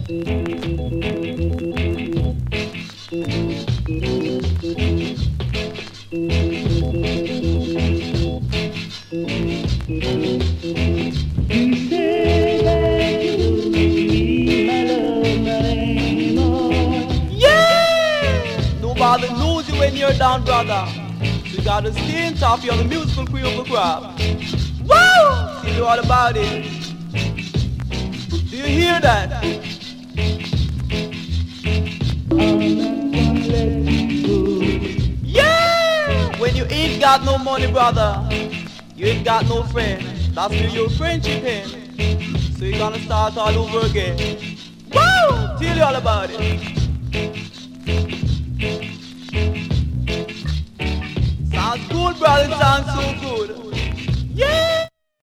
Nobody knows you when you're down, brother. So you gotta stay on top. You're the musical queen of the crowd. Woo! Tell you all about it. Do you hear that? Yeah! When you ain't got no money, brother, you ain't got no friend. That's where your friendship ends. So you're gonna start all over again. Woo! Tell you all about it. Sounds good, brother. Sounds so good. Yeah!